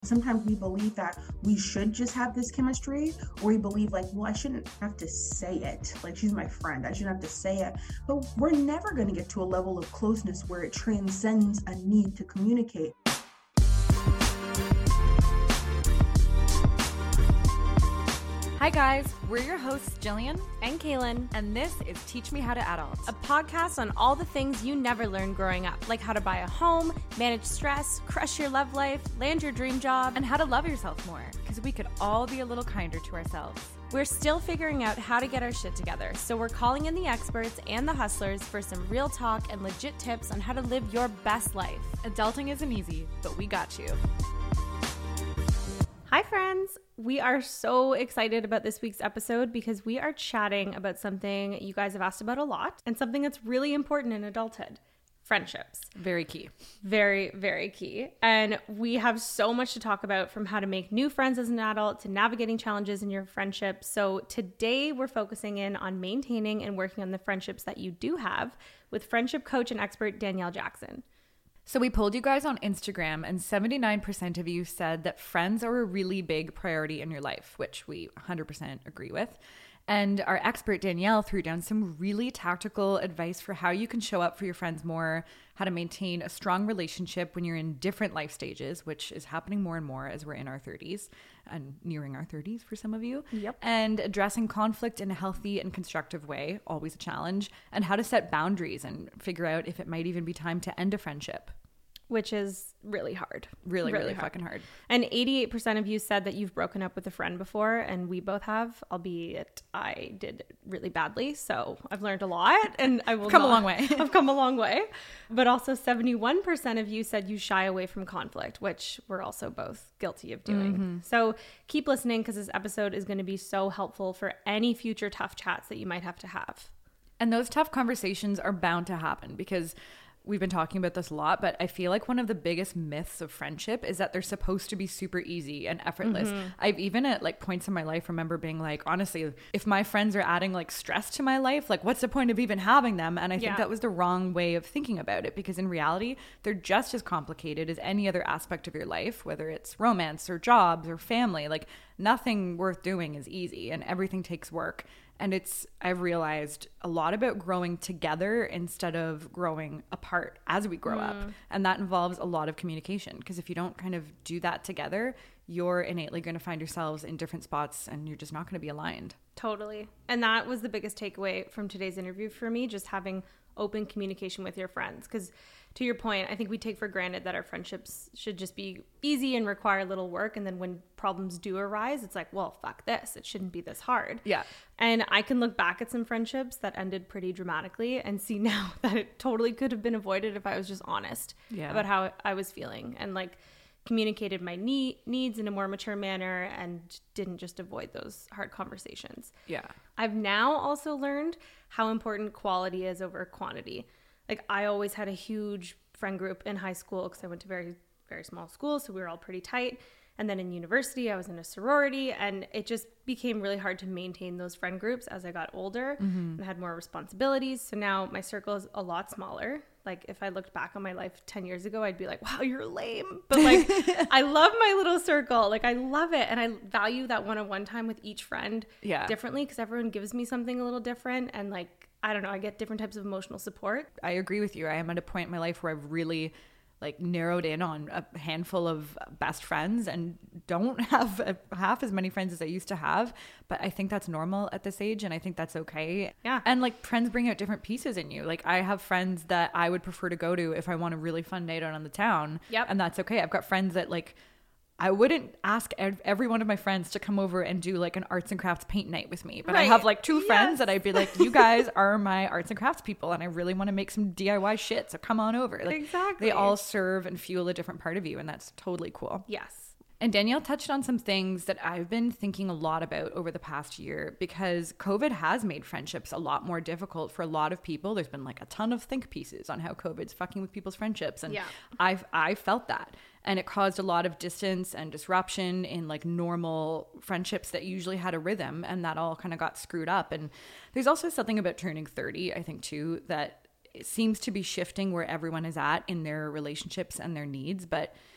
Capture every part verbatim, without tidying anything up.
Sometimes we believe that we should just have this chemistry, or we believe like, well, I shouldn't have to say it. Like, she's my friend, I shouldn't have to say it. But we're never going to get to a level of closeness where it transcends a need to communicate. Hi guys, we're your hosts Jillian and Kaylin, and this is Teach Me How to Adult, a podcast on all the things you never learned growing up, like how to buy a home, manage stress, crush your love life, land your dream job, and how to love yourself more, because we could all be a little kinder to ourselves. We're still figuring out how to get our shit together, so we're calling in the experts and the hustlers for some real talk and legit tips on how to live your best life. Adulting isn't easy, but we got you. Hi friends! We are so excited about this week's episode because we are chatting about something you guys have asked about a lot and something that's really important in adulthood. Friendships. Very key. Very, very key. And we have so much to talk about, from how to make new friends as an adult to navigating challenges in your friendships. So today we're focusing in on maintaining and working on the friendships that you do have with friendship coach and expert Danielle Jackson. So we polled you guys on Instagram, and seventy-nine percent of you said that friends are a really big priority in your life, which we one hundred percent agree with. And our expert Danielle threw down some really tactical advice for how you can show up for your friends more, how to maintain a strong relationship when you're in different life stages, which is happening more and more as we're in our thirties and nearing our thirties for some of you. Yep. And addressing conflict in a healthy and constructive way, always a challenge, and how to set boundaries and figure out if it might even be time to end a friendship. Which is really hard. Really, really, really hard. fucking hard. And eighty-eight percent of you said that you've broken up with a friend before, and we both have, albeit I did really badly. So I've learned a lot, and I will come not, a long way. I've come a long way. But also seventy-one percent of you said you shy away from conflict, which we're also both guilty of doing. Mm-hmm. So keep listening, because this episode is going to be so helpful for any future tough chats that you might have to have. And those tough conversations are bound to happen, because we've been talking about this a lot, but I feel like one of the biggest myths of friendship is that they're supposed to be super easy and effortless. Mm-hmm. I've even at like points in my life remember being like, honestly, if my friends are adding like stress to my life, like what's the point of even having them? And I think yeah. that was the wrong way of thinking about it, because in reality, they're just as complicated as any other aspect of your life, whether it's romance or jobs or family. Like nothing worth doing is easy, and everything takes work. And it's, I've realized, a lot about growing together instead of growing apart as we grow mm. up. And that involves a lot of communication, because if you don't kind of do that together, you're innately going to find yourselves in different spots and you're just not going to be aligned. Totally. And that was the biggest takeaway from today's interview for me, just having open communication with your friends. Because to your point, I think we take for granted that our friendships should just be easy and require little work. And then when problems do arise, it's like, well, fuck this. It shouldn't be this hard. Yeah. And I can look back at some friendships that ended pretty dramatically and see now that it totally could have been avoided if I was just honest yeah. about how I was feeling, and like communicated my need, needs in a more mature manner and didn't just avoid those hard conversations. Yeah. I've now also learned how important quality is over quantity. Like I always had a huge friend group in high school, because I went to very, very small schools, so we were all pretty tight. And then in university, I was in a sorority, and it just became really hard to maintain those friend groups as I got older mm-hmm. and had more responsibilities. So now my circle is a lot smaller. Like if I looked back on my life ten years ago, I'd be like, wow, you're lame. But like, I love my little circle. Like I love it. And I value that one-on-one time with each friend yeah. differently, because everyone gives me something a little different. And like, I don't know, I get different types of emotional support. I agree with you. I am at a point in my life where I've really like narrowed in on a handful of best friends and don't have a, half as many friends as I used to have. But I think that's normal at this age, and I think that's okay. Yeah. And like friends bring out different pieces in you. Like I have friends that I would prefer to go to if I want a really fun night out on the town. Yep. And that's okay. I've got friends that like, I wouldn't ask every one of my friends to come over and do like an arts and crafts paint night with me. But right. I have like two friends yes. that I'd be like, you guys are my arts and crafts people, and I really want to make some D I Y shit. So come on over. Like, exactly. They all serve and fuel a different part of you, and that's totally cool. Yes. And Danielle touched on some things that I've been thinking a lot about over the past year, because COVID has made friendships a lot more difficult for a lot of people. There's been like a ton of think pieces on how COVID's fucking with people's friendships. And yeah. I've, I felt that. And it caused a lot of distance and disruption in like normal friendships that usually had a rhythm, and that all kind of got screwed up. And there's also something about turning thirty, I think too, that it seems to be shifting where everyone is at in their relationships and their needs. But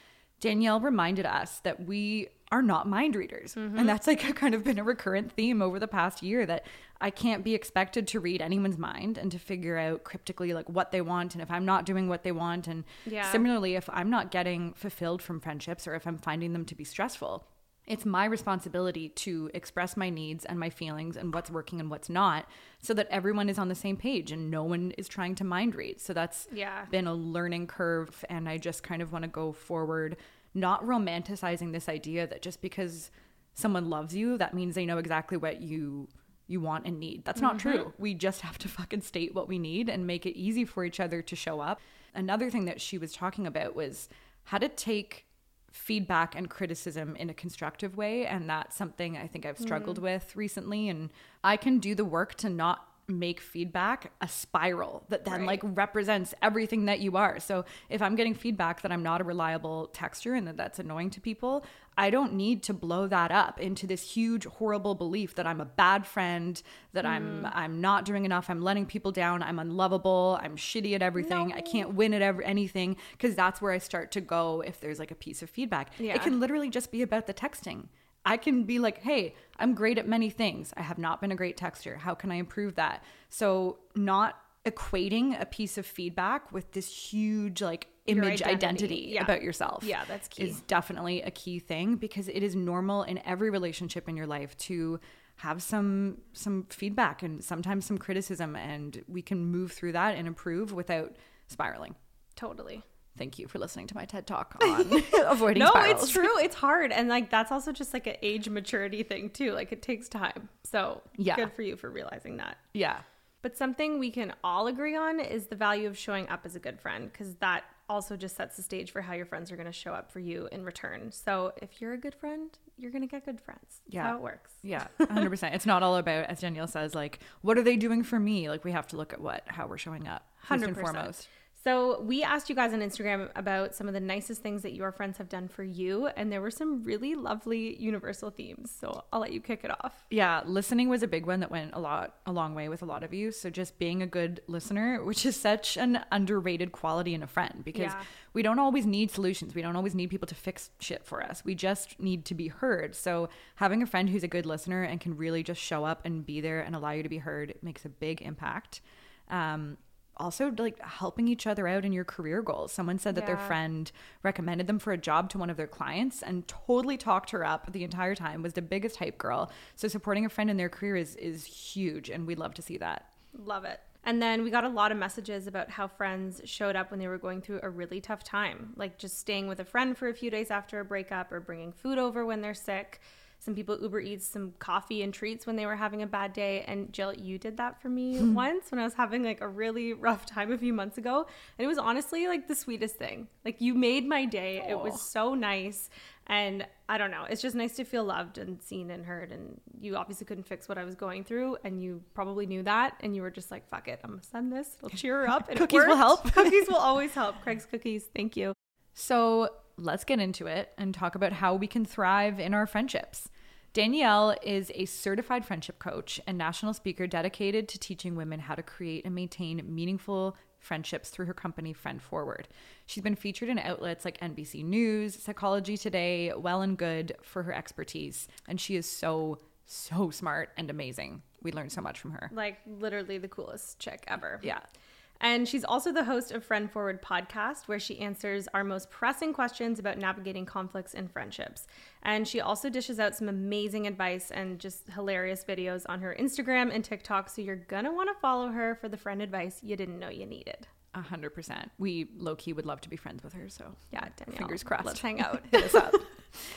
Danielle reminded us that we are not mind readers. Mm-hmm. And that's like a kind of been a recurrent theme over the past year, that I can't be expected to read anyone's mind and to figure out cryptically like what they want, and if I'm not doing what they want. And yeah. similarly, if I'm not getting fulfilled from friendships, or if I'm finding them to be stressful, it's my responsibility to express my needs and my feelings and what's working and what's not, so that everyone is on the same page and no one is trying to mind read. So that's yeah. been a learning curve. And I just kind of want to go forward, not romanticizing this idea that just because someone loves you, that means they know exactly what you you want and need. That's not mm-hmm. true. We just have to fucking state what we need and make it easy for each other to show up. Another thing that she was talking about was how to take feedback and criticism in a constructive way. And that's something I think I've struggled mm. with recently. And I can do the work to not make feedback a spiral that then right. like represents everything that you are. So if I'm getting feedback that I'm not a reliable texter and that that's annoying to people, I don't need to blow that up into this huge horrible belief that I'm a bad friend, that mm. I'm I'm not doing enough, I'm letting people down, I'm unlovable, I'm shitty at everything, no. I can't win at ever, anything, because that's where I start to go if there's like a piece of feedback. Yeah. It can literally just be about the texting. I can be like, hey, I'm great at many things. I have not been a great texter. How can I improve that? So not equating a piece of feedback with this huge like image identity, identity yeah. about yourself. Yeah, that's key. Is definitely a key thing, because it is normal in every relationship in your life to have some some feedback and sometimes some criticism, and we can move through that and improve without spiraling. Totally. Thank you for listening to my TED Talk on avoiding no, spirals. It's true. It's hard. And like, that's also just like an age maturity thing too. Like it takes time. So yeah. good for you for realizing that. Yeah. But something we can all agree on is the value of showing up as a good friend, because that also just sets the stage for how your friends are going to show up for you in return. So if you're a good friend, you're going to get good friends. That's yeah. how it works. Yeah, one hundred percent. It's not all about, as Danielle says, like, what are they doing for me? Like, we have to look at what, how we're showing up, first one hundred percent. And foremost. So we asked you guys on Instagram about some of the nicest things that your friends have done for you, and there were some really lovely universal themes. So I'll let you kick it off. Yeah, listening was a big one that went a lot, a long way with a lot of you. So just being a good listener, which is such an underrated quality in a friend, because yeah. we don't always need solutions. We don't always need people to fix shit for us. We just need to be heard. So having a friend who's a good listener and can really just show up and be there and allow you to be heard makes a big impact. Um, Also, like helping each other out in your career goals. Someone said that yeah. their friend recommended them for a job to one of their clients and totally talked her up the entire time, was the biggest hype girl. So supporting a friend in their career is is huge, and we'd love to see that. Love it. And then we got a lot of messages about how friends showed up when they were going through a really tough time, like just staying with a friend for a few days after a breakup, or bringing food over when they're sick. Some people Uber Eats some coffee and treats when they were having a bad day. And Jill, you did that for me once when I was having like a really rough time a few months ago. And it was honestly like the sweetest thing. Like you made my day. Aww. It was so nice. And I don't know, it's just nice to feel loved and seen and heard. And you obviously couldn't fix what I was going through, and you probably knew that. And you were just like, fuck it, I'm gonna send this. It'll cheer her up. And cookies will help. Cookies will always help. Craig's Cookies. Thank you. So let's get into it and talk about how we can thrive in our friendships. Danielle is a certified friendship coach and national speaker dedicated to teaching women how to create and maintain meaningful friendships through her company, Friend Forward. She's been featured in outlets like N B C News, Psychology Today, Well and Good for her expertise. And she is so, so smart and amazing. We learned so much from her. Like literally the coolest chick ever. Yeah. And she's also the host of Friend Forward podcast, where she answers our most pressing questions about navigating conflicts in friendships. And she also dishes out some amazing advice and just hilarious videos on her Instagram and TikTok. So you're going to want to follow her for the friend advice you didn't know you needed. A hundred percent. We low-key would love to be friends with her. So yeah, Danielle, fingers crossed. Let's hang out. Hit us up.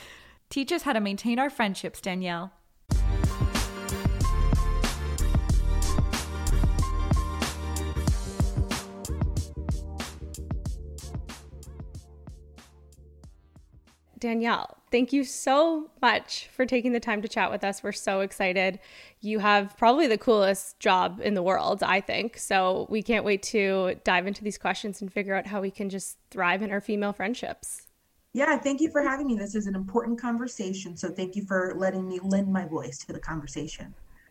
Teach us how to maintain our friendships, Danielle. Danielle, thank you so much for taking the time to chat with us. We're so excited. You have probably the coolest job in the world, I think. So we can't wait to dive into these questions and figure out how we can just thrive in our female friendships. Yeah, thank you for having me. This is an important conversation. So thank you for letting me lend my voice to the conversation.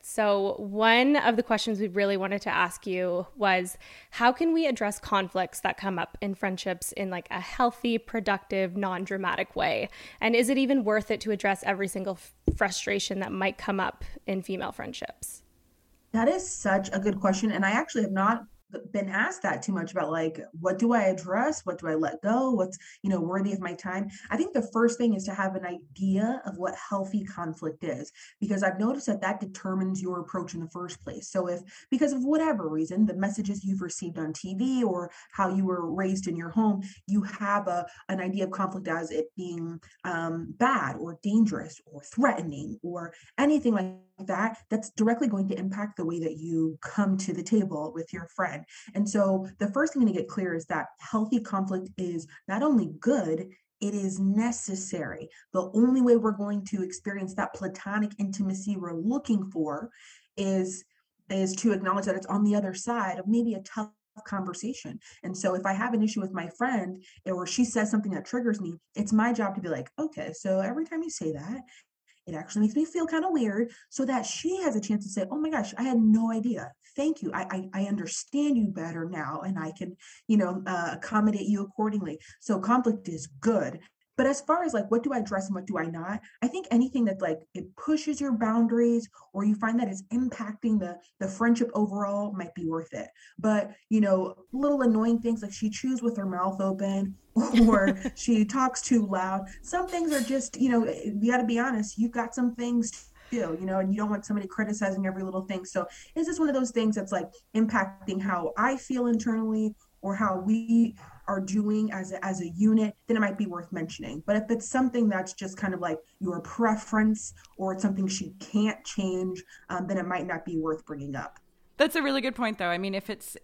So one of the questions we really wanted to ask you was, how can we address conflicts that come up in friendships in like a healthy, productive, non-dramatic way? And is it even worth it to address every single f- frustration that might come up in female friendships? That is such a good question. And I actually have not been asked that too much about like, what do I address? What do I let go? What's, you know, worthy of my time? I think the first thing is to have an idea of what healthy conflict is, because I've noticed that that determines your approach in the first place. So if, because of whatever reason, the messages you've received on T V or how you were raised in your home, you have a, an idea of conflict as it being um, bad or dangerous or threatening or anything like that, that's directly going to impact the way that you come to the table with your friend. And so the first thing to get clear is that healthy conflict is not only good, it is necessary. The only way we're going to experience that platonic intimacy we're looking for is is to acknowledge that it's on the other side of maybe a tough conversation. And so if I have an issue with my friend or she says something that triggers me, it's my job to be like, okay, so every time you say that, it actually makes me feel kind of weird, so that she has a chance to say, oh my gosh, I had no idea. Thank you. I, I, I understand you better now, and I can, you know, uh, accommodate you accordingly. So conflict is good. But as far as like, what do I address and what do I not? I think anything that like it pushes your boundaries or you find that it's impacting the the friendship overall might be worth it. But, you know, little annoying things like she chews with her mouth open or she talks too loud. Some things are just, you know, you got to be honest, you've got some things too, you know, and you don't want somebody criticizing every little thing. So is this one of those things that's like impacting how I feel internally or how we are doing as a, as a unit, then it might be worth mentioning. But if it's something that's just kind of like your preference or it's something she can't change, um, then it might not be worth bringing up. That's a really good point, though. I mean, if it's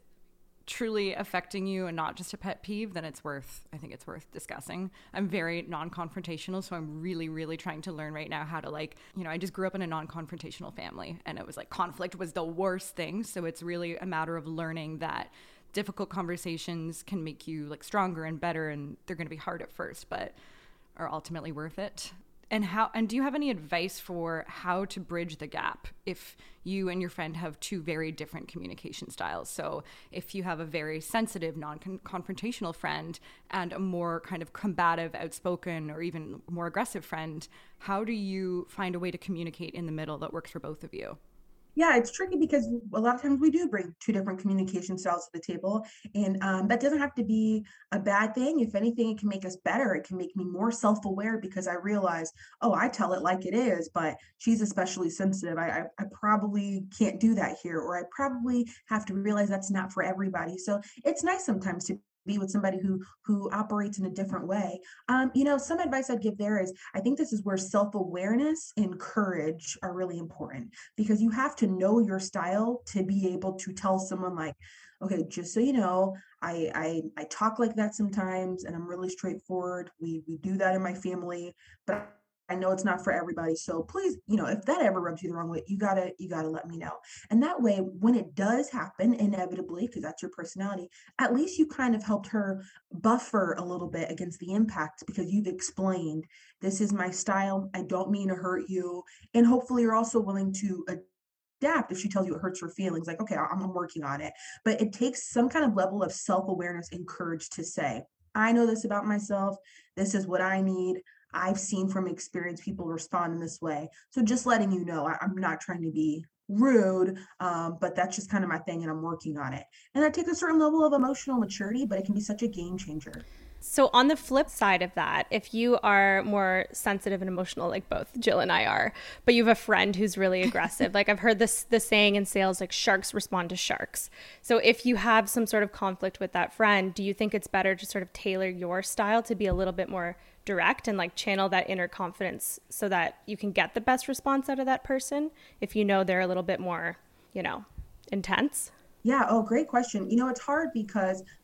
truly affecting you and not just a pet peeve, then it's worth, I think it's worth discussing. I'm very non-confrontational, so I'm really, really trying to learn right now how to like, you know, I just grew up in a non-confrontational family and it was like conflict was the worst thing. So it's really a matter of learning that difficult conversations can make you like stronger and better, and they're going to be hard at first, but are ultimately worth it. And how, and do you have any advice for how to bridge the gap if you and your friend have two very different communication styles? So if you have a very sensitive, non-confrontational friend and a more kind of combative, outspoken, or even more aggressive friend, how do you find a way to communicate in the middle that works for both of you? Yeah, it's tricky because a lot of times we do bring two different communication styles to the table. And um, that doesn't have to be a bad thing. If anything, it can make us better. It can make me more self-aware because I realize, oh, I tell it like it is, but she's especially sensitive. I, I, I probably can't do that here, or I probably have to realize that's not for everybody. So it's nice sometimes to be with somebody who who operates in a different way. Um, you know, some advice I'd give there is I think this is where self-awareness and courage are really important, because you have to know your style to be able to tell someone like, okay, just so you know, I I, I talk like that sometimes and I'm really straightforward. We we do that in my family, but I know it's not for everybody. So please, you know, if that ever rubs you the wrong way, you gotta, you gotta let me know. And that way, when it does happen, inevitably, because that's your personality, at least you kind of helped her buffer a little bit against the impact because you've explained, this is my style. I don't mean to hurt you. And hopefully you're also willing to adapt if she tells you it hurts her feelings, like, okay, I'm, I'm working on it. But it takes some kind of level of self-awareness and courage to say, I know this about myself. This is what I need. I've seen from experience people respond in this way. So just letting you know, I, I'm not trying to be rude, um, but that's just kind of my thing and I'm working on it. And that takes a certain level of emotional maturity, but it can be such a game changer. So on the flip side of that, if you are more sensitive and emotional, like both Jill and I are, but you have a friend who's really aggressive, like I've heard this the saying in sales, like sharks respond to sharks. So if you have some sort of conflict with that friend, do you think it's better to sort of tailor your style to be a little bit more direct and like channel that inner confidence so that you can get the best response out of that person if you know they're a little bit more, you know, intense? Yeah. Oh, great question. You know, it's hard because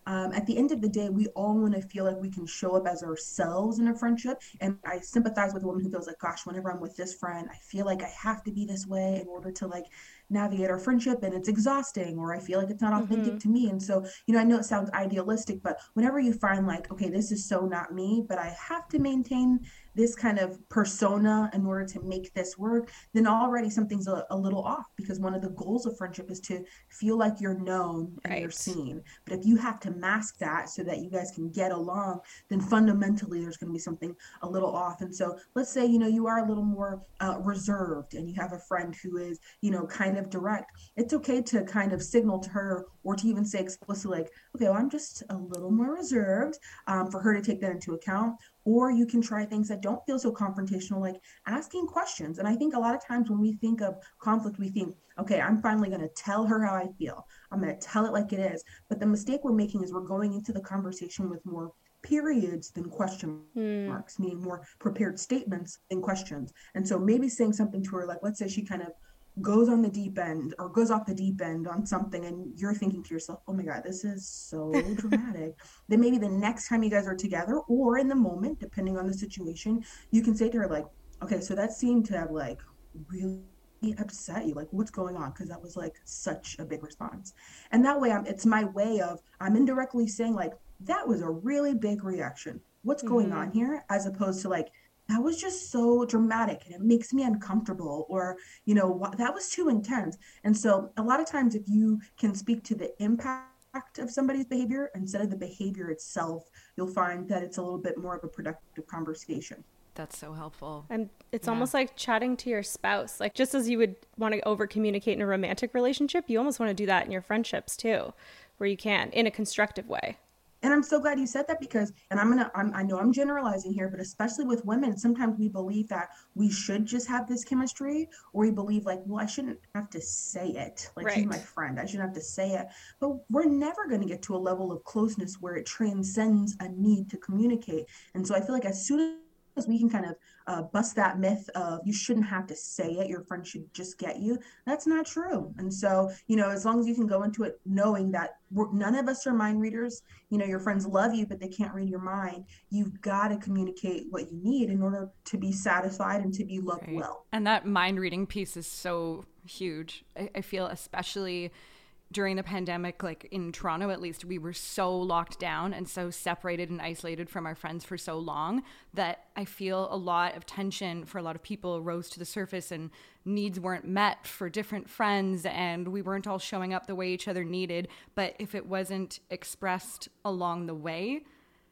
Um, at the end of the day, we all want to feel like we can show up as ourselves in a friendship. And I sympathize with a woman who feels like, gosh, whenever I'm with this friend, I feel like I have to be this way in order to like navigate our friendship, and it's exhausting, or I feel like it's not authentic Mm-hmm. to me. And so, you know, I know it sounds idealistic, but whenever you find like, okay, this is so not me, but I have to maintain this kind of persona in order to make this work, then already something's a, a little off, because one of the goals of friendship is to feel like you're known and you're Right. seen. But if you have to mask that so that you guys can get along, then fundamentally there's going to be something a little off. And so let's say, you know, you are a little more uh, reserved, and you have a friend who is, you know, kind of direct. It's okay to kind of signal to her, or to even say explicitly, like, okay, well, I'm just a little more reserved, um, for her to take that into account. Or you can try things that don't feel so confrontational, like asking questions. And I think a lot of times when we think of conflict, we think, okay, I'm finally going to tell her how I feel. I'm going to tell it like it is. But the mistake we're making is we're going into the conversation with more periods than question Mm. marks, meaning more prepared statements than questions. And so maybe saying something to her, like, let's say she kind of goes on the deep end or goes off the deep end on something, and you're thinking to yourself, oh my God, this is so dramatic. Then maybe the next time you guys are together, or in the moment, depending on the situation, you can say to her, like, okay, so that seemed to have like really upset you, like what's going on, because that was like such a big response. And that way, I'm it's my way of I'm indirectly saying, like, that was a really big reaction, what's going Mm-hmm. on here, as opposed to like, that was just so dramatic and it makes me uncomfortable, or you know, that was too intense. And so a lot of times, if you can speak to the impact of somebody's behavior instead of the behavior itself, you'll find that it's a little bit more of a productive conversation. That's so helpful. And it's Yeah. almost like chatting to your spouse. Like, just as you would want to over communicate in a romantic relationship, you almost want to do that in your friendships too, where you can, in a constructive way. And I'm so glad you said that, because, and I'm gonna, I'm, I know I'm generalizing here, but especially with women, sometimes we believe that we should just have this chemistry, or we believe like, well, I shouldn't have to say it. Like, she's my Right. friend, I shouldn't have to say it. But we're never going to get to a level of closeness where it transcends a need to communicate. And so I feel like as soon as we can kind of uh, bust that myth of you shouldn't have to say it, your friend should just get you, that's not true. And so, you know, as long as you can go into it knowing that we're, none of us are mind readers, you know, your friends love you, but they can't read your mind. You've got to communicate what you need in order to be satisfied and to be loved Right. well. And that mind reading piece is so huge. I, I feel especially during the pandemic, like in Toronto, at least, we were so locked down and so separated and isolated from our friends for so long that I feel a lot of tension for a lot of people rose to the surface, and needs weren't met for different friends, and we weren't all showing up the way each other needed. But if it wasn't expressed along the way,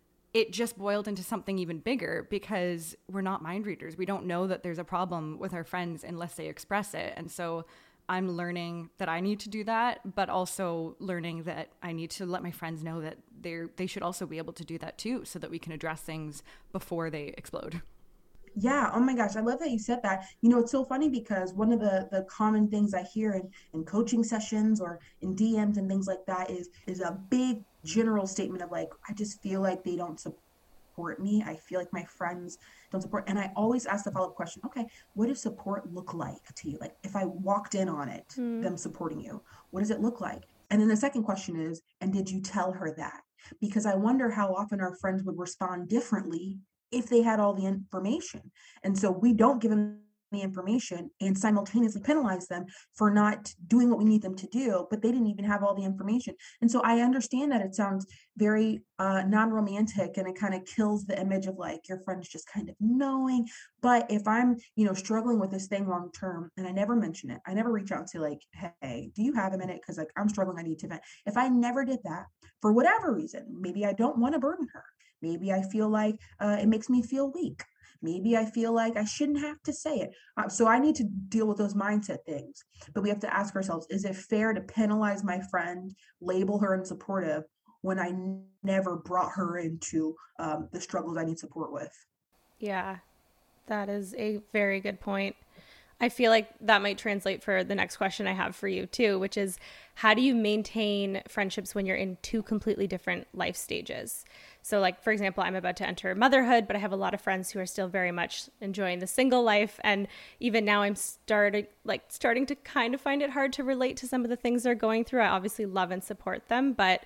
it just boiled into something even bigger, because we're not mind readers. We don't know that there's a problem with our friends unless they express it. And so I'm learning that I need to do that, but also learning that I need to let my friends know that they're they should also be able to do that too, so that we can address things before they explode. Yeah, oh my gosh, I love that you said that. You know, it's so funny, because one of the the common things I hear in in coaching sessions or in D Ms and things like that is is a big general statement of like, I just feel like they don't support me. I feel like my friends don't support. And I always ask the follow-up question, okay, what does support look like to you? Like, if I walked in on it, Mm. them supporting you, what does it look like? And then the second question is, and did you tell her that? Because I wonder how often our friends would respond differently if they had all the information. And so we don't give them the information and simultaneously penalize them for not doing what we need them to do, but they didn't even have all the information. And so I understand that it sounds very uh, non-romantic, and it kind of kills the image of like your friends just kind of knowing. But if I'm, you know, struggling with this thing long term, and I never mention it, I never reach out and say like, hey, do you have a minute? Because like I'm struggling, I need to vent. If I never did that for whatever reason, maybe I don't want to burden her. Maybe I feel like uh, it makes me feel weak. Maybe I feel like I shouldn't have to say it. Uh, so I need to deal with those mindset things. But we have to ask ourselves, is it fair to penalize my friend, label her unsupportive, when I n- never brought her into um, the struggles I need support with? Yeah, that is a very good point. I feel like that might translate for the next question I have for you too, which is, how do you maintain friendships when you're in two completely different life stages? So like, for example, I'm about to enter motherhood, but I have a lot of friends who are still very much enjoying the single life. And even now I'm starting like starting to kind of find it hard to relate to some of the things they're going through. I obviously love and support them, but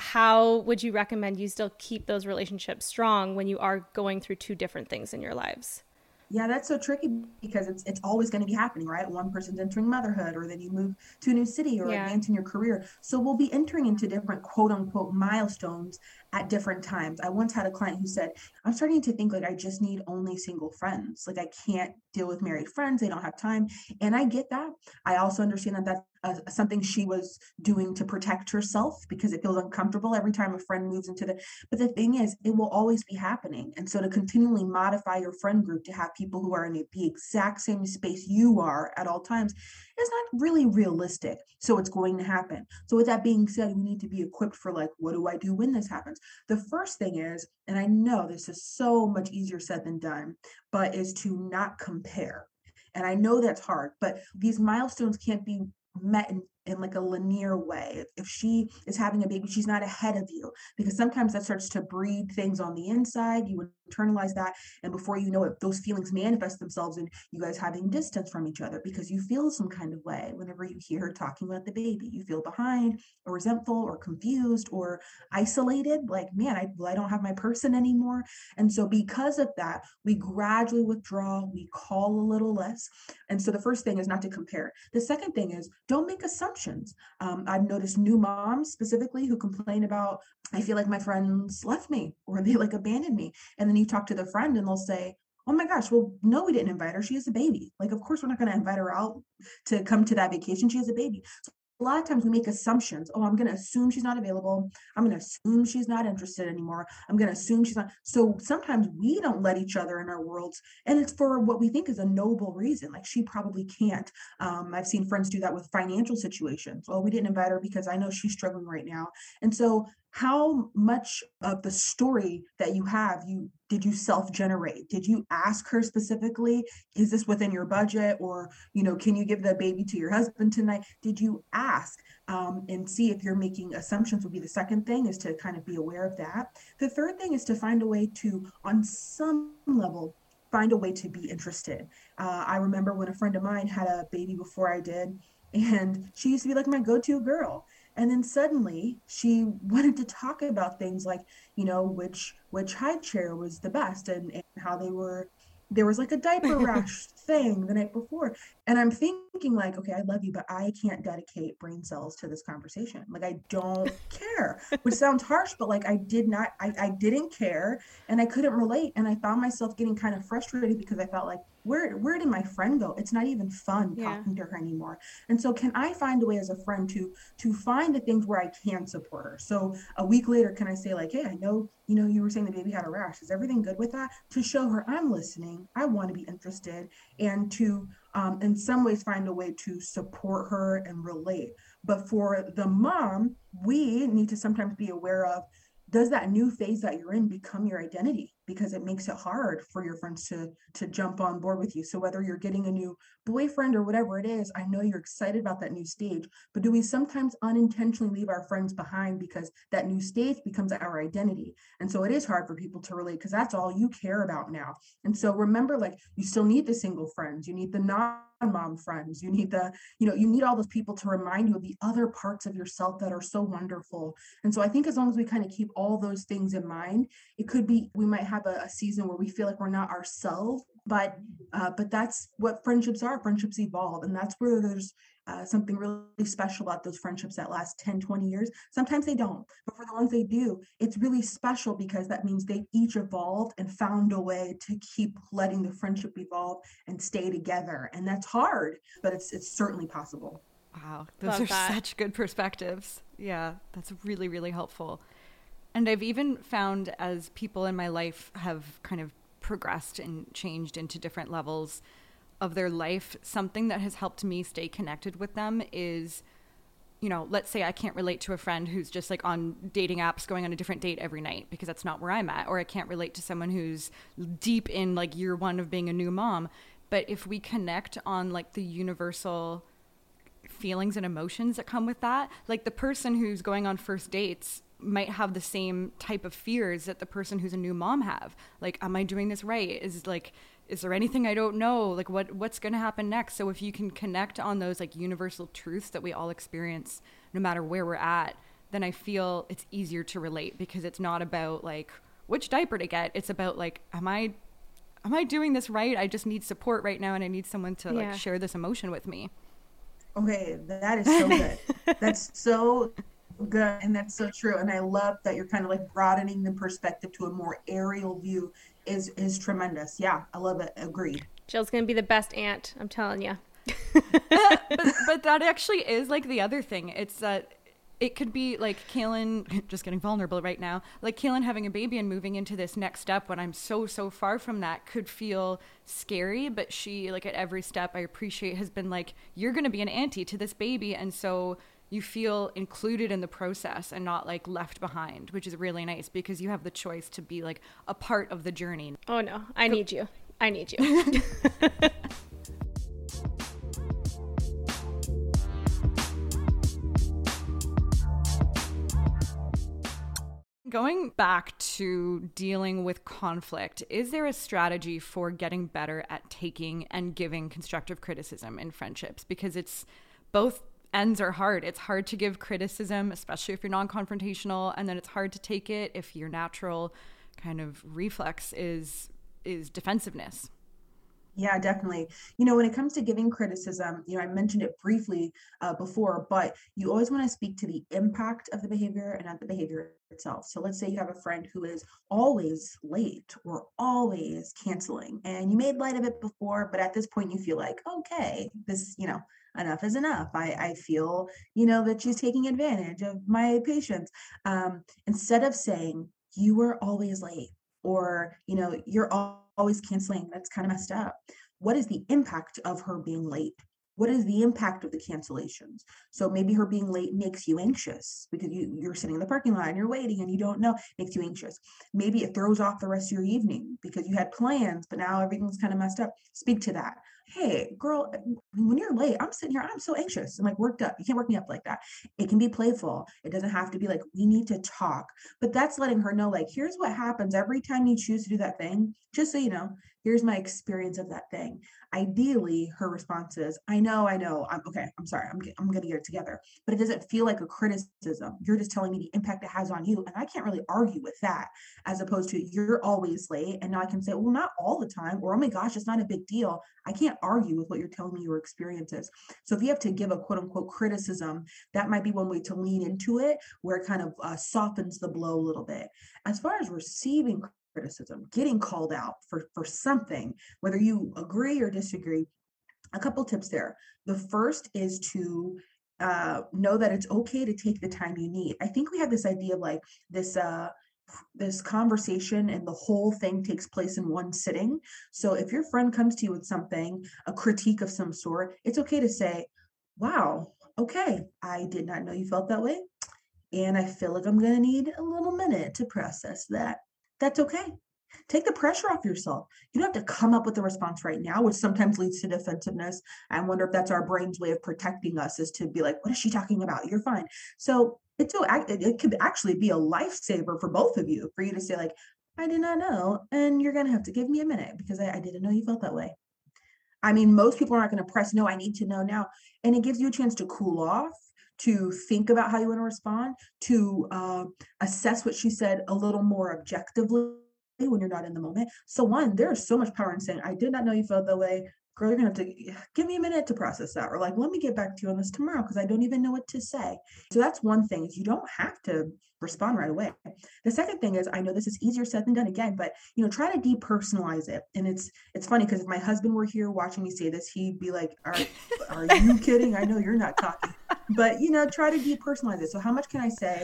how would you recommend you still keep those relationships strong when you are going through two different things in your lives? Yeah, that's so tricky because it's it's always going to be happening, right? One person's entering motherhood, or then you move to a new city or Yeah. advance in your career. So we'll be entering into different quote unquote milestones at different times. I once had a client who said, I'm starting to think like I just need only single friends. Like I can't deal with married friends. They don't have time. And I get that. I also understand that that's uh, something she was doing to protect herself because it feels uncomfortable every time a friend moves into the, but the thing is, it will always be happening. And so to continually modify your friend group to have people who are in the exact same space you are at all times is not really realistic. So it's going to happen. So with that being said, we need to be equipped for like, what do I do when this happens? The first thing is, and I know this is so much easier said than done, but is to not compare. And I know that's hard, but these milestones can't be met in, in like a linear way. If she is having a baby, she's not ahead of you, because sometimes that starts to breed things on the inside. You internalize that, and before you know it, those feelings manifest themselves in you guys having distance from each other because you feel some kind of way whenever you hear her talking about the baby. You feel behind or resentful or confused or isolated, like, man, I, well, I don't have my person anymore. And so because of that, we gradually withdraw, we call a little less. And so the first thing is not to compare. The second thing is don't make assumptions. Um, I've noticed new moms specifically who complain about, I feel like my friends left me or they like abandoned me. And then you talk to the friend and they'll say, oh my gosh, well, no, we didn't invite her. She has a baby. Like, of course, we're not going to invite her out to come to that vacation. She has a baby. So a lot of times we make assumptions. Oh, I'm going to assume she's not available. I'm going to assume she's not interested anymore. I'm going to assume she's not. So sometimes we don't let each other in our worlds. And it's for what we think is a noble reason. Like she probably can't. Um, I've seen friends do that with financial situations. Well, we didn't invite her because I know she's struggling right now. And so how much of the story that you have, you did you self-generate? Did you ask her specifically, is this within your budget? Or, you know, can you give the baby to your husband tonight? Did you ask? Um, and see if you're making assumptions would be the second thing, is to kind of be aware of that. The third thing is to find a way to, on some level, find a way to be interested. Uh, I remember when a friend of mine had a baby before I did, and she used to be like my go-to girl. And then suddenly she wanted to talk about things like, you know, which which high chair was the best, and, and how they were, there was like a diaper rash thing the night before. And I'm thinking like, okay, I love you, but I can't dedicate brain cells to this conversation. Like, I don't care, which sounds harsh, but like I did not, I, I didn't care and I couldn't relate. And I found myself getting kind of frustrated because I felt like, where, where did my friend go? It's not even fun Yeah. talking to her anymore. And so can I find a way as a friend to, to find the things where I can support her? So a week later, can I say like, hey, I know, you know, you were saying the baby had a rash. Is everything good with that? To show her I'm listening, I want to be interested, and to, um, in some ways, find a way to support her and relate. But for the mom, we need to sometimes be aware of, does that new phase that you're in become your identity? Because it makes it hard for your friends to to jump on board with you. So whether you're getting a new boyfriend or whatever it is, I know you're excited about that new stage, but do we sometimes unintentionally leave our friends behind because that new stage becomes our identity? And so it is hard for people to relate because that's all you care about now. And so remember, like, you still need the single friends, you need the non-mom friends, you need the, you know, you need all those people to remind you of the other parts of yourself that are so wonderful. And so I think as long as we kind of keep all those things in mind, it could be, we might have a, a season where we feel like we're not ourselves, but uh, but that's what friendships are. Friendships evolve, and that's where there's uh, something really special about those friendships that last ten, twenty years. Sometimes they don't, but for the ones they do, it's really special because that means they've each evolved and found a way to keep letting the friendship evolve and stay together. And that's hard, but it's it's certainly possible. Wow, those Love are that. such good perspectives. Yeah, that's really, really helpful. And I've even found, as people in my life have kind of progressed and changed into different levels of their life, something that has helped me stay connected with them is, you know, let's say I can't relate to a friend who's just like on dating apps going on a different date every night because that's not where I'm at. Or I can't relate to someone who's deep in like year one of being a new mom. But if we connect on like the universal feelings and emotions that come with that, like the person who's going on first dates might have the same type of fears that the person who's a new mom have. Like, am I doing this right? Is like, is there anything I don't know? Like, what what's going to happen next? So if you can connect on those like universal truths that we all experience, no matter where we're at, then I feel it's easier to relate, because it's not about like which diaper to get. It's about like, am I, am I doing this right? I just need support right now, and I need someone to Yeah. like share this emotion with me. Okay, that is so good. That's so good, and that's so true. And I love that you're kind of like broadening the perspective to a more aerial view is is tremendous. Yeah, I love it. Agreed. Jill's gonna be the best aunt, I'm telling you. but, but that actually is like the other thing. It's that it could be like Kaylin, just getting vulnerable right now, like Kaylin having a baby and moving into this next step when I'm so, so far from that could feel scary. But she, like at every step, I appreciate, has been like, you're going to be an auntie to this baby. And so you feel included in the process and not like left behind, which is really nice, because you have the choice to be like a part of the journey. Oh no, I need you. I need you. Going back to dealing with conflict, is there a strategy for getting better at taking and giving constructive criticism in friendships? Because it's both ends are hard. It's hard to give criticism, especially if you're non-confrontational, and then it's hard to take it if your natural kind of reflex is is defensiveness. Yeah, definitely. You know, when it comes to giving criticism, you know, I mentioned it briefly uh, before, but you always want to speak to the impact of the behavior and not the behavior itself. So let's say you have a friend who is always late or always canceling, and you made light of it before, but at this point you feel like, okay, this, you know, enough is enough. I, I feel, you know, that she's taking advantage of my patience. Um, instead of saying, you were always late, or, you know, you're al- always canceling, that's kind of messed up. What is the impact of her being late? What is the impact of the cancellations? So maybe her being late makes you anxious because you, you're sitting in the parking lot and you're waiting and you don't know, makes you anxious. Maybe it throws off the rest of your evening because you had plans, but now everything's kind of messed up. Speak to that. Hey, girl, when you're late, I'm sitting here, I'm so anxious. I'm like worked up. You can't work me up like that. It can be playful. It doesn't have to be like, we need to talk. But that's letting her know, like, here's what happens every time you choose to do that thing. Just so you know, here's my experience of that thing. Ideally, her response is, I know, I know, I'm okay, I'm sorry, I'm, I'm gonna get it together. But it doesn't feel like a criticism. You're just telling me the impact it has on you. And I can't really argue with that, as opposed to you're always late. And now I can say, well, not all the time, or oh my gosh, it's not a big deal. I can't argue with what you're telling me your experience is. So if you have to give a quote unquote criticism, that might be one way to lean into it, where it kind of uh, softens the blow a little bit. As far as receiving criticism, getting called out for, for something, whether you agree or disagree, a couple tips there. The first is to uh, know that it's okay to take the time you need. I think we have this idea of like this, uh, this conversation and the whole thing takes place in one sitting. So if your friend comes to you with something, a critique of some sort, it's okay to say, wow, okay, I did not know you felt that way. And I feel like I'm going to need a little minute to process that. That's okay. Take the pressure off yourself. You don't have to come up with a response right now, which sometimes leads to defensiveness. I wonder if that's our brain's way of protecting us, is to be like, what is she talking about? You're fine. So it's so it could actually be a lifesaver for both of you, for you to say like, I did not know, and you're going to have to give me a minute because I, I didn't know you felt that way. I mean, most people aren't going to press, no, I need to know now. And it gives you a chance to cool off, to think about how you want to respond, to uh, assess what she said a little more objectively when you're not in the moment. So one, there's so much power in saying, I did not know you felt that way. Girl, you're gonna have to give me a minute to process that. Or like, let me get back to you on this tomorrow because I don't even know what to say. So that's one thing, is you don't have to respond right away. The second thing is, I know this is easier said than done again, but you know, try to depersonalize it. And it's it's funny because if my husband were here watching me say this, he'd be like, are, are you kidding? I know you're not talking. But you know, try to depersonalize it. So how much can I say?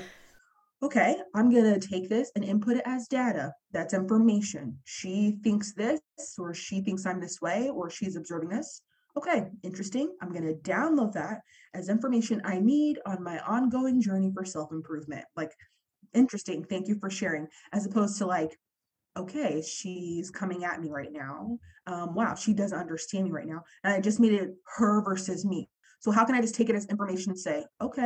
Okay, I'm going to take this and input it as data. That's information. She thinks this, or she thinks I'm this way, or she's observing this. Okay, interesting. I'm going to download that as information I need on my ongoing journey for self-improvement. Like, interesting. Thank you for sharing. As opposed to like, okay, she's coming at me right now. Um, wow, she doesn't understand me right now. And I just made it her versus me. So how can I just take it as information and say, okay,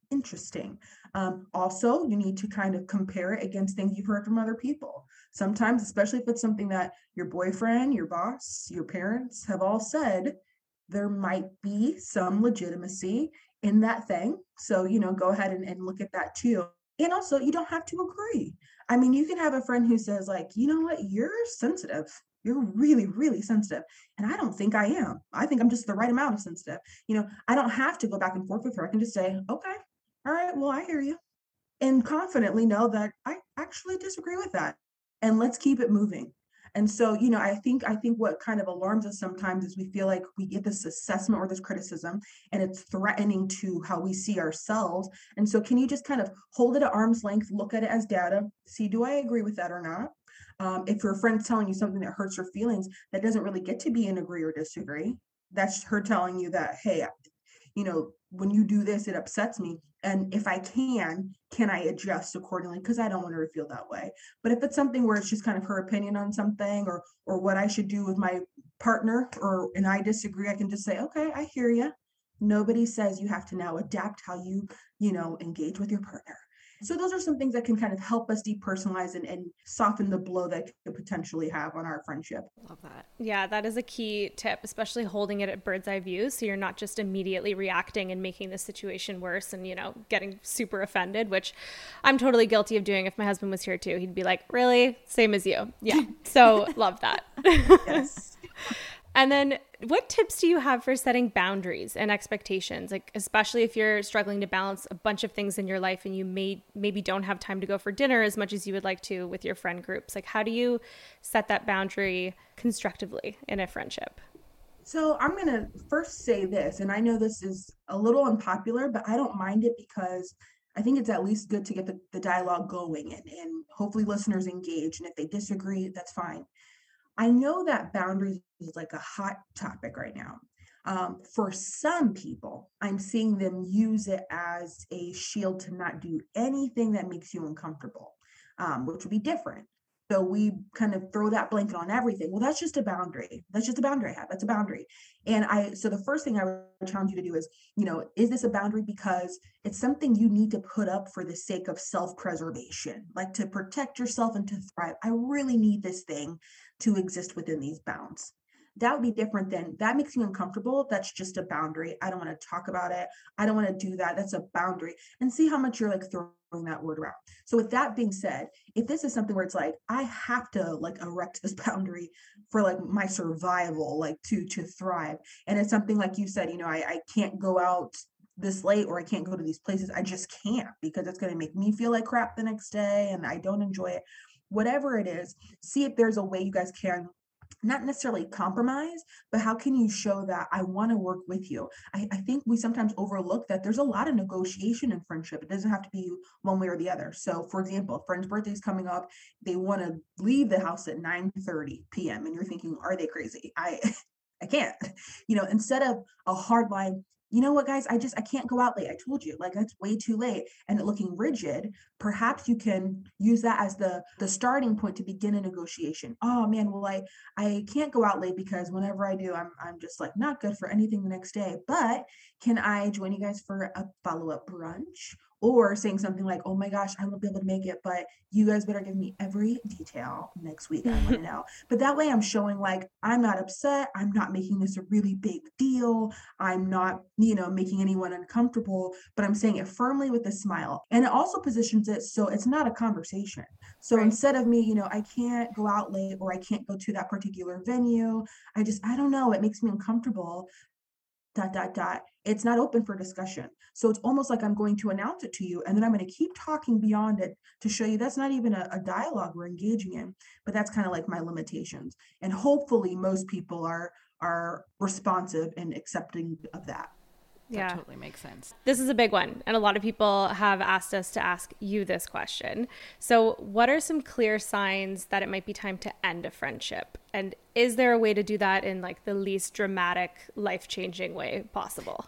interesting. Um, also, you need to kind of compare it against things you've heard from other people. Sometimes, especially if it's something that your boyfriend, your boss, your parents have all said, there might be some legitimacy in that thing. So, you know, go ahead and, and look at that too. And also, you don't have to agree. I mean, you can have a friend who says, like, you know what, you're sensitive. You're really, really sensitive. And I don't think I am. I think I'm just the right amount of sensitive. You know, I don't have to go back and forth with her. I can just say, okay, all right, well, I hear you. And confidently know that I actually disagree with that. And let's keep it moving. And so, you know, I think I think what kind of alarms us sometimes is we feel like we get this assessment or this criticism and it's threatening to how we see ourselves. And so can you just kind of hold it at arm's length, look at it as data, see, do I agree with that or not? Um, if your friend's telling you something that hurts her feelings, that doesn't really get to be an agree or disagree. That's her telling you that, hey, you know, when you do this, it upsets me. And if I can, can I adjust accordingly? Because I don't want her to feel that way. But if it's something where it's just kind of her opinion on something or or what I should do with my partner or and I disagree, I can just say, okay, I hear you. Nobody says you have to now adapt how you, you know, engage with your partner. So those are some things that can kind of help us depersonalize and, and soften the blow that could potentially have on our friendship. Love that. Yeah, that is a key tip, especially holding it at bird's eye view. So you're not just immediately reacting and making the situation worse and, you know, getting super offended, which I'm totally guilty of doing. If my husband was here too, he'd be like, really? Same as you. Yeah. So love that. Yes. And then what tips do you have for setting boundaries and expectations? Like, especially if you're struggling to balance a bunch of things in your life and you may maybe don't have time to go for dinner as much as you would like to with your friend groups. Like, how do you set that boundary constructively in a friendship? So I'm going to first say this, and I know this is a little unpopular, but I don't mind it because I think it's at least good to get the, the dialogue going and, and hopefully listeners engage. And if they disagree, that's fine. I know that boundaries is like a hot topic right now. Um, for some people, I'm seeing them use it as a shield to not do anything that makes you uncomfortable, um, which would be different. So we kind of throw that blanket on everything. Well, that's just a boundary. That's just a boundary I have. That's a boundary. And I, so the first thing I would challenge you to do is, you know, is this a boundary because it's something you need to put up for the sake of self-preservation, like to protect yourself and to thrive. I really need this thing to exist within these bounds. That would be different than that makes me uncomfortable. That's just a boundary. I don't want to talk about it. I don't want to do that. That's a boundary. And see how much you're like throwing that word around. So with that being said, if this is something where it's like, I have to like erect this boundary for like my survival, like to, to thrive. And it's something like you said, you know, I, I can't go out this late or I can't go to these places. I just can't because it's going to make me feel like crap the next day and I don't enjoy it. Whatever it is, see if there's a way you guys can not necessarily compromise, but how can you show that I want to work with you? I, I think we sometimes overlook that there's a lot of negotiation in friendship. It doesn't have to be one way or the other. So for example, a friend's birthday is coming up. They want to leave the house at nine thirty p.m. And you're thinking, are they crazy? I, I can't, you know, instead of a hard line, you know what, guys, I just, I can't go out late. I told you, like, that's way too late. And it looking rigid, perhaps you can use that as the, the starting point to begin a negotiation. Oh man, well, I, I can't go out late because whenever I do, I'm, I'm just like not good for anything the next day, but can I join you guys for a follow-up brunch? Or saying something like, oh my gosh, I won't be able to make it, but you guys better give me every detail next week. I want to know. But that way I'm showing like, I'm not upset. I'm not making this a really big deal. I'm not, you know, making anyone uncomfortable, but I'm saying it firmly with a smile. And it also positions it so it's not a conversation. So right. Instead of me, you know, I can't go out late or I can't go to that particular venue. I just, I don't know. It makes me uncomfortable. Dot, dot, dot. It's not open for discussion. So it's almost like I'm going to announce it to you and then I'm going to keep talking beyond it to show you that's not even a, a dialogue we're engaging in, but that's kind of like my limitations. And hopefully most people are, are responsive and accepting of that. Yeah, that totally makes sense. This is a big one. And a lot of people have asked us to ask you this question. So what are some clear signs that it might be time to end a friendship? And is there a way to do that in like the least dramatic, life-changing way possible?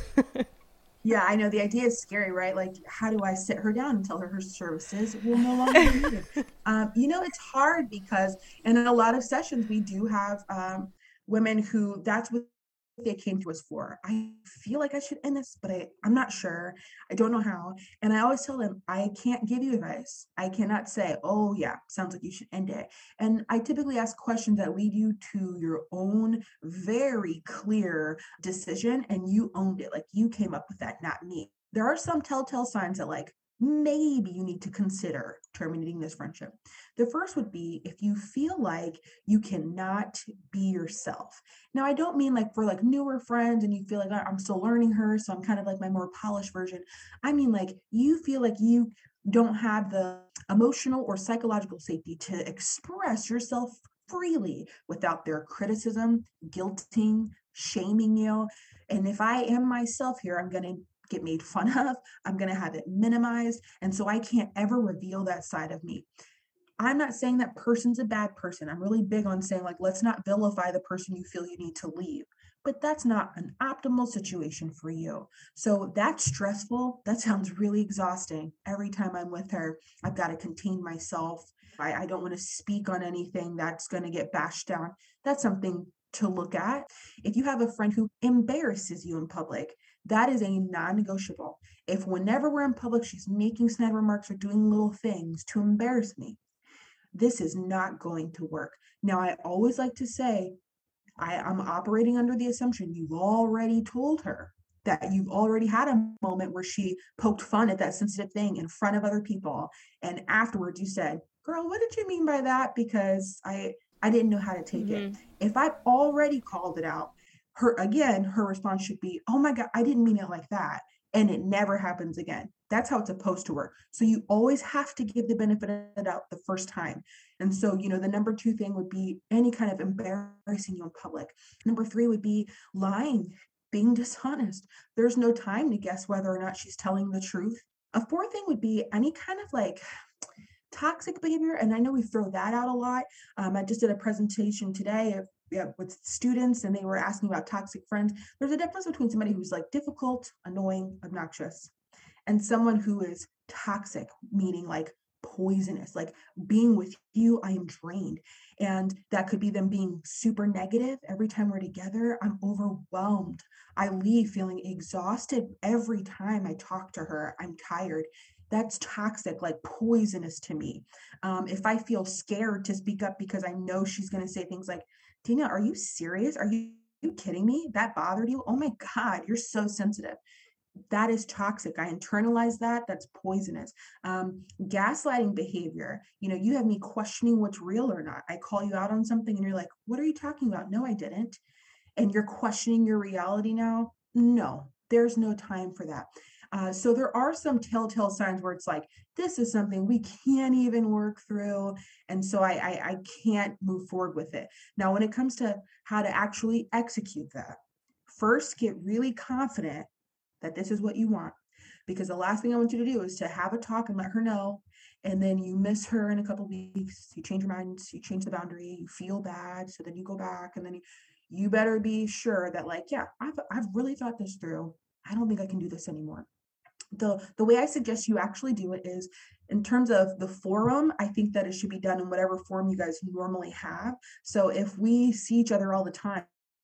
Yeah, I know the idea is scary, right? Like, how do I sit her down and tell her her services will no longer be needed? Um, you know, it's hard because, and in a lot of sessions, we do have um, women who that's what they came to us for. I feel like I should end this, but I, I'm not sure. I don't know how. And I always tell them, I can't give you advice. I cannot say, oh, yeah, sounds like you should end it. And I typically ask questions that lead you to your own very clear decision, and you owned it. Like you came up with that, not me. There are some telltale signs that, like, maybe you need to consider terminating this friendship. The first would be if you feel like you cannot be yourself. Now, I don't mean like for like newer friends and you feel like, "Oh, I'm still learning her, so I'm kind of like my more polished version." I mean, like you feel like you don't have the emotional or psychological safety to express yourself freely without their criticism, guilting, shaming you. And if I am myself here, I'm going to get made fun of. I'm going to have it minimized. And so I can't ever reveal that side of me. I'm not saying that person's a bad person. I'm really big on saying, like, let's not vilify the person you feel you need to leave. But that's not an optimal situation for you. So that's stressful. That sounds really exhausting. Every time I'm with her, I've got to contain myself. I, I don't want to speak on anything that's going to get bashed down. That's something to look at. If you have a friend who embarrasses you in public, that is a non-negotiable. If whenever we're in public, she's making snide remarks or doing little things to embarrass me, this is not going to work. Now, I always like to say, I, I'm operating under the assumption you've already told her, that you've already had a moment where she poked fun at that sensitive thing in front of other people. And afterwards you said, girl, what did you mean by that? Because I, I didn't know how to take mm-hmm. it. If I've already called it out, her, again, her response should be, oh my God, I didn't mean it like that. And it never happens again. That's how it's supposed to work. So you always have to give the benefit of the doubt the first time. And so, you know, the number two thing would be any kind of embarrassing you in public. Number three would be lying, being dishonest. There's no time to guess whether or not she's telling the truth. A fourth thing would be any kind of like toxic behavior. And I know we throw that out a lot. Um, I just did a presentation today of yeah, with students, and they were asking about toxic friends. There's a difference between somebody who's like difficult, annoying, obnoxious, and someone who is toxic, meaning like poisonous, like being with you, I am drained. And that could be them being super negative. Every time we're together, I'm overwhelmed. I leave feeling exhausted every time I talk to her. I'm tired. That's toxic, like poisonous to me. Um, if I feel scared to speak up because I know she's going to say things like, Danielle, are you serious? Are you, you kidding me? That bothered you? Oh my God, you're so sensitive. That is toxic. I internalize that. That's poisonous. Um, gaslighting behavior. You know, you have me questioning what's real or not. I call you out on something and you're like, what are you talking about? No, I didn't. And you're questioning your reality now. No, there's no time for that. Uh, so there are some telltale signs where it's like, this is something we can't even work through. And so I, I, I can't move forward with it. Now, when it comes to how to actually execute that, first, get really confident that this is what you want. Because the last thing I want you to do is to have a talk and let her know. And then you miss her in a couple of weeks, you change your mind, you change the boundary, you feel bad. So then you go back, and then you, you better be sure that like, yeah, I've, I've really thought this through. I don't think I can do this anymore. The, the way I suggest you actually do it is in terms of the forum. I think that it should be done in whatever form you guys normally have. So if we see each other all the time,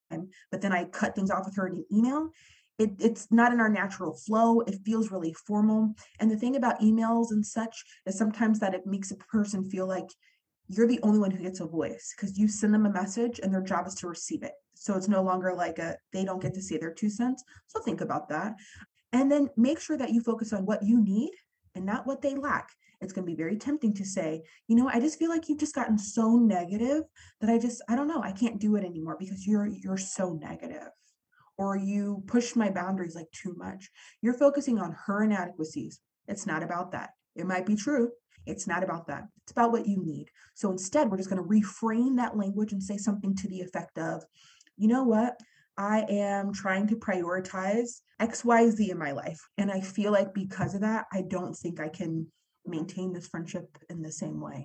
but then I cut things off with her in an email, it, it's not in our natural flow. It feels really formal. And the thing about emails and such is sometimes that it makes a person feel like you're the only one who gets a voice, because you send them a message and their job is to receive it. So it's no longer like a, they don't get to say their two cents. So think about that. And then make sure that you focus on what you need and not what they lack. It's going to be very tempting to say, you know, I just feel like you've just gotten so negative that I just, I don't know, I can't do it anymore because you're, you're so negative. Or you push my boundaries like too much. You're focusing on her inadequacies. It's not about that. It might be true. It's not about that. It's about what you need. So instead, we're just going to reframe that language and say something to the effect of, you know what? I am trying to prioritize X Y Z in my life. And I feel like because of that, I don't think I can maintain this friendship in the same way.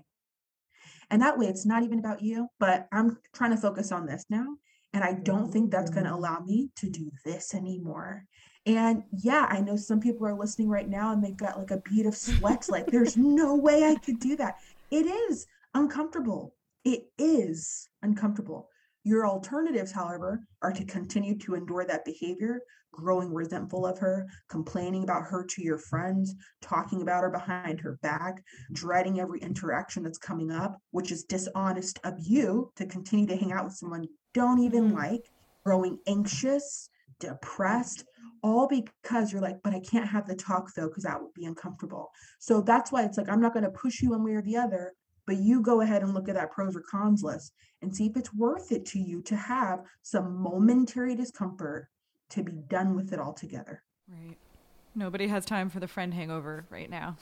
And that way, it's not even about you, but I'm trying to focus on this now. And I don't think that's going to allow me to do this anymore. And yeah, I know some people are listening right now and they've got like a bead of sweat. Like, there's no way I could do that. It is uncomfortable. It is uncomfortable. Your alternatives, however, are to continue to endure that behavior, growing resentful of her, complaining about her to your friends, talking about her behind her back, dreading every interaction that's coming up, which is dishonest of you to continue to hang out with someone you don't even Mm-hmm. like, growing anxious, depressed, all because you're like, but I can't have the talk though, because that would be uncomfortable. So that's why it's like, I'm not going to push you one way or the other, but you go ahead and look at that pros or cons list and see if it's worth it to you to have some momentary discomfort to be done with it altogether. Right. Nobody has time for the friend hangover right now.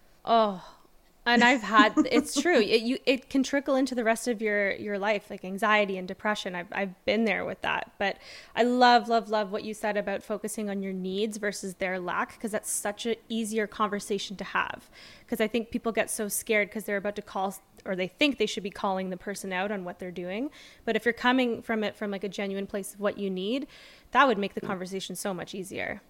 Oh, and I've had, it's true. It, you, it can trickle into the rest of your, your life, like anxiety and depression. I've, I've been there with that, but I love, love, love what you said about focusing on your needs versus their lack, because that's such an easier conversation to have. Because I think people get so scared because they're about to call, or they think they should be calling the person out on what they're doing. But if you're coming from it from like a genuine place of what you need, that would make the conversation so much easier.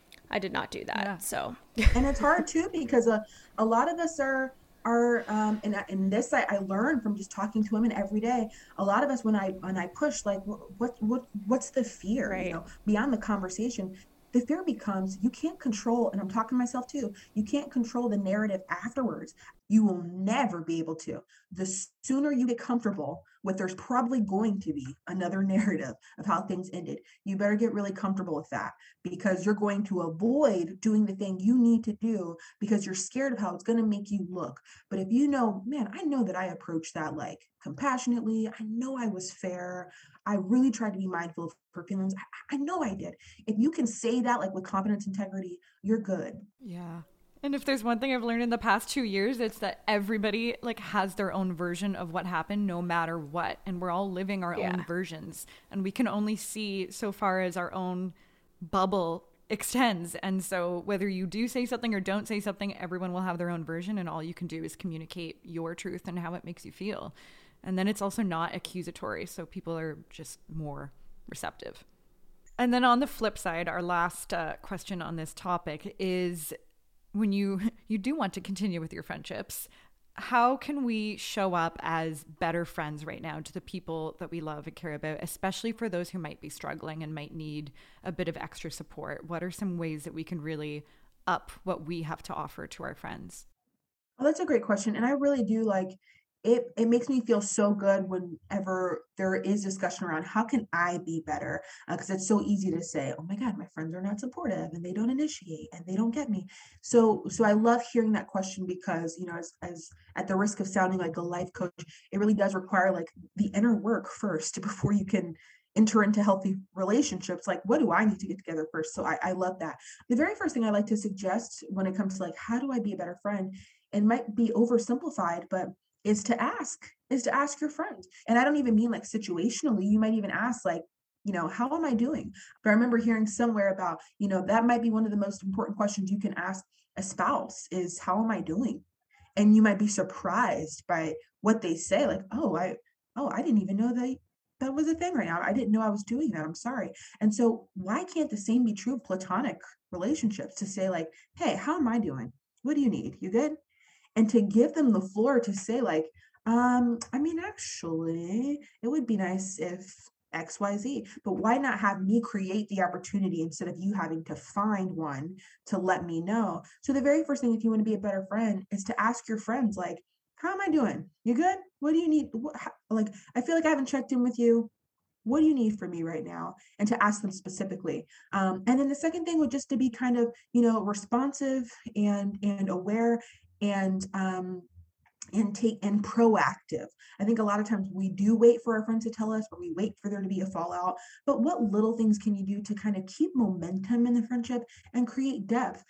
I did not do that. Yeah. So, And it's hard too, because a, a lot of us are are um and, and this I, I learned from just talking to women every day. A lot of us, when I when I push like what what, what what's the fear, you right. know, beyond the conversation, the fear becomes you can't control, and I'm talking to myself too, you can't control the narrative afterwards. You will never be able to. The sooner you get comfortable with there's probably going to be another narrative of how things ended, you better get really comfortable with that, because you're going to avoid doing the thing you need to do because you're scared of how it's going to make you look. But if you know, man, I know that I approached that like compassionately, I know I was fair, I really tried to be mindful of her feelings, I, I know I did. If you can say that like with confidence, integrity, you're good. Yeah. And if there's one thing I've learned in the past two years, it's that everybody like has their own version of what happened no matter what. And we're all living our Yeah. own versions. And we can only see so far as our own bubble extends. And so whether you do say something or don't say something, everyone will have their own version. And all you can do is communicate your truth and how it makes you feel. And then it's also not accusatory. So people are just more receptive. And then on the flip side, our last uh, question on this topic is, when you you do want to continue with your friendships, how can we show up as better friends right now to the people that we love and care about, especially for those who might be struggling and might need a bit of extra support? What are some ways that we can really up what we have to offer to our friends? Well, that's a great question. And I really do like it. It makes me feel so good whenever there is discussion around how can I be better? Because it's so easy to say, oh my God, my friends are not supportive and they don't initiate and they don't get me. So, so I love hearing that question because, you know, as, as at the risk of sounding like a life coach, it really does require like the inner work first before you can enter into healthy relationships. Like, what do I need to get together first? So I, I love that. The very first thing I like to suggest when it comes to like, how do I be a better friend? It might be oversimplified, but is to ask, is to ask your friends. And I don't even mean like situationally. You might even ask like, you know, how am I doing? But I remember hearing somewhere about, you know, that might be one of the most important questions you can ask a spouse is, how am I doing? And you might be surprised by what they say, like, oh, I, oh, I didn't even know that that was a thing right now. I didn't know I was doing that. I'm sorry. And so why can't the same be true of platonic relationships, to say like, hey, how am I doing? What do you need? You good? And to give them the floor to say like, um, I mean, actually, it would be nice if X Y Z, but why not have me create the opportunity instead of you having to find one to let me know? So the very first thing, if you want to be a better friend, is to ask your friends like, how am I doing? You good? What do you need? What, how, like, I feel like I haven't checked in with you. What do you need from me right now? And to ask them specifically. Um, and then the second thing would just to be kind of, you know, responsive and and aware and um and take and proactive. I think a lot of times we do wait for our friends to tell us, or we wait for there to be a fallout. But what little things can you do to kind of keep momentum in the friendship and create depth?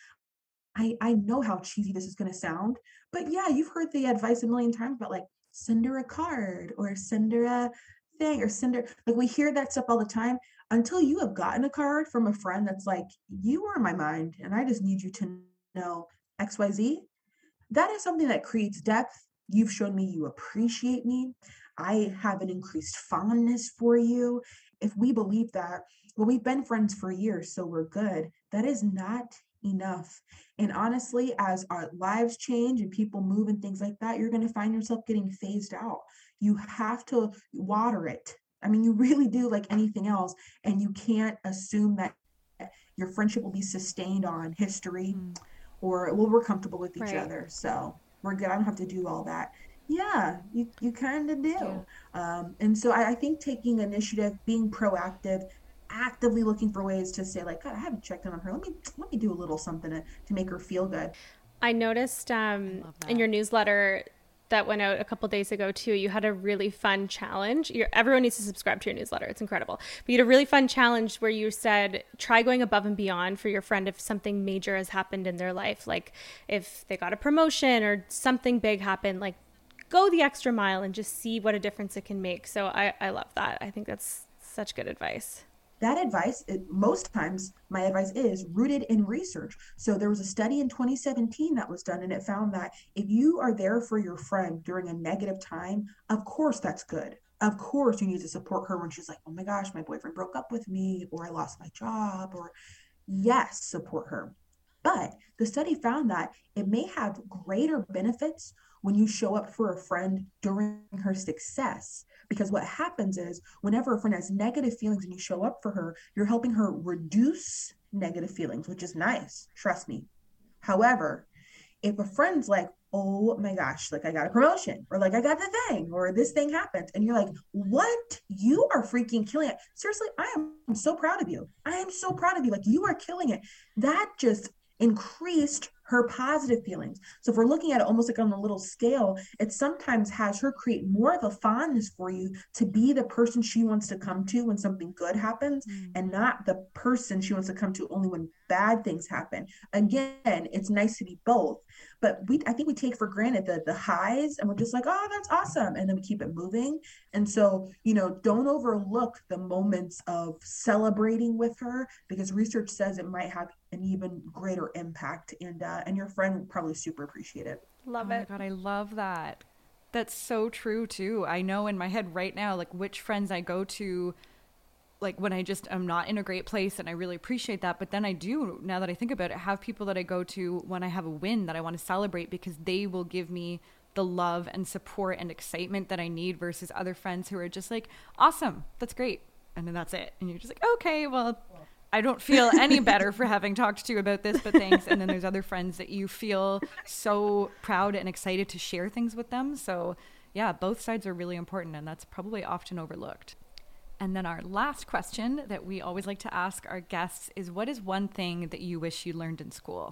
I, I know how cheesy this is going to sound, but yeah, you've heard the advice a million times about like send her a card or send her a thing or send her, like we hear that stuff all the time until you have gotten a card from a friend that's like, you are in my mind and I just need you to know X Y Z. That is something that creates depth. You've shown me you appreciate me. I have an increased fondness for you. If we believe that, well, we've been friends for years, so we're good. That is not enough. And honestly, as our lives change and people move and things like that, you're going to find yourself getting phased out. You have to water it I mean, you really do, like anything else, and you can't assume that your friendship will be sustained on history Mm. or, well, we're comfortable with each Right. other, so we're good. I don't have to do all that. Yeah, you, you kind of Yeah. do. Um, and so I, I think taking initiative, being proactive, actively looking for ways to say like, God, I haven't checked in on her. Let me let me do a little something to, to make her feel good. I noticed I um, love in that. your newsletter that went out a couple days ago too, you had a really fun challenge. You're, everyone needs to subscribe to your newsletter. It's incredible. But you had a really fun challenge where you said, try going above and beyond for your friend if something major has happened in their life. Like if they got a promotion or something big happened, like go the extra mile and just see what a difference it can make. So I, I love that. I think that's such good advice. That advice, it, most times my advice is rooted in research. So there was a study in twenty seventeen that was done, and it found that if you are there for your friend during a negative time, of course that's good. Of course you need to support her when she's like, oh my gosh, my boyfriend broke up with me, or I lost my job, or yes, support her. But the study found that it may have greater benefits when you show up for a friend during her success. Because what happens is, whenever a friend has negative feelings and you show up for her, you're helping her reduce negative feelings, which is nice. Trust me. However, if a friend's like, oh my gosh, like I got a promotion, or like I got the thing, or this thing happened, and you're like, what? You are freaking killing it. Seriously, I am so proud of you. I am so proud of you. Like you are killing it. That just increased her positive feelings. So if we're looking at it almost like on a little scale, it sometimes has her create more of a fondness for you to be the person she wants to come to when something good happens, Mm. and not the person she wants to come to only when bad things happen. Again, it's nice to be both, but we I think we take for granted the the highs, and we're just like, oh, that's awesome, and then we keep it moving. And so, you know, don't overlook the moments of celebrating with her, because research says it might have an even greater impact, and uh, and your friend will probably super appreciate it. Oh Love my it. God, I love that. That's so true too. I know in my head right now, like which friends I go to, like when I just am not in a great place, and I really appreciate that. But then I do, now that I think about it, have people that I go to when I have a win that I want to celebrate, because they will give me the love and support and excitement that I need, versus other friends who are just like, awesome, that's great. And then that's it. And you're just like, okay, well, I don't feel any better for having talked to you about this, but thanks. And then there's other friends that you feel so proud and excited to share things with them. So yeah, both sides are really important, and that's probably often overlooked. And then our last question that we always like to ask our guests is, what is one thing that you wish you learned in school?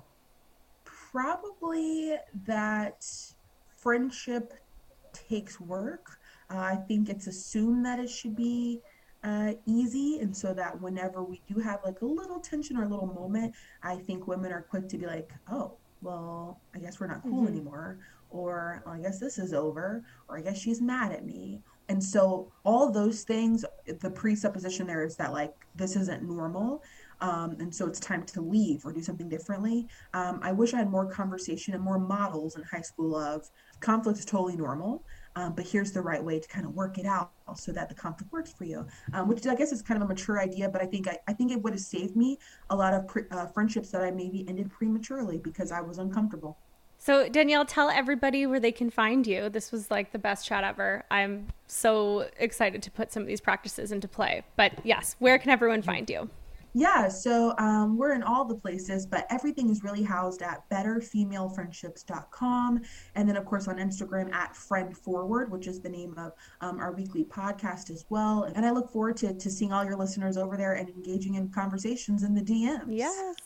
Probably that friendship takes work. Uh, I think it's assumed that it should be uh, easy. And so that whenever we do have like a little tension or a little moment, I think women are quick to be like, oh, well, I guess we're not cool Mm-hmm. anymore. Or "Oh, I guess this is over. Or I guess she's mad at me." And so all those things, the presupposition there is that like this isn't normal. Um, and so it's time to leave or do something differently. Um, I wish I had more conversation and more models in high school of conflict is totally normal, um, but here's the right way to kind of work it out so that the conflict works for you. Um, which I guess is kind of a mature idea, but I think I, I think it would have saved me a lot of pre- uh, friendships that I maybe ended prematurely because I was uncomfortable. So, Danielle, tell everybody where they can find you. This was like the best chat ever. I'm so excited to put some of these practices into play. But yes, where can everyone find you? Yeah, so um, we're in all the places, but everything is really housed at better female friendships dot com. And then, of course, on Instagram at Friend Forward, which is the name of um, our weekly podcast as well. And I look forward to, to seeing all your listeners over there and engaging in conversations in the D Ms. Yes.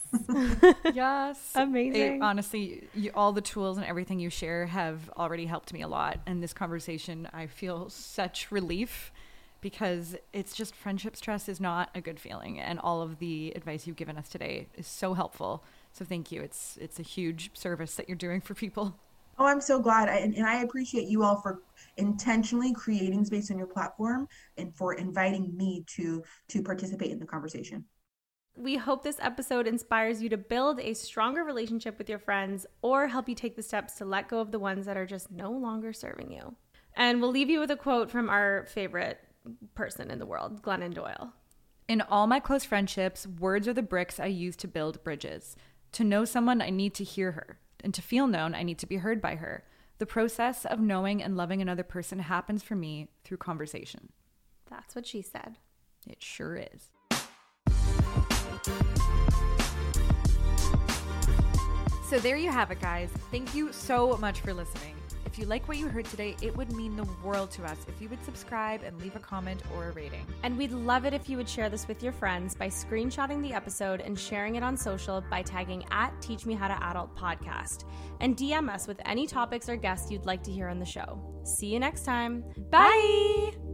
Yes. It, Amazing. honestly, you, all the tools and everything you share have already helped me a lot. And this conversation, I feel such relief, because it's just, friendship stress is not a good feeling. And all of the advice you've given us today is so helpful. So thank you. It's it's a huge service that you're doing for people. Oh, I'm so glad. I, and, and I appreciate you all for intentionally creating space on your platform and for inviting me to to participate in the conversation. We hope this episode inspires you to build a stronger relationship with your friends, or help you take the steps to let go of the ones that are just no longer serving you. And we'll leave you with a quote from our favorite person in the world, Glennon Doyle. In all my close friendships, words are the bricks I use to build bridges. To know someone, I need to hear her. And to feel known, I need to be heard by her. The process of knowing and loving another person happens for me through conversation. That's what she said. It sure is. So there you have it, guys. Thank you so much for listening. If you like what you heard today, it would mean the world to us if you would subscribe and leave a comment or a rating. And we'd love it if you would share this with your friends by screenshotting the episode and sharing it on social by tagging at Teach Me How to Adult Podcast. And D M us with any topics or guests you'd like to hear on the show. See you next time. Bye! Bye.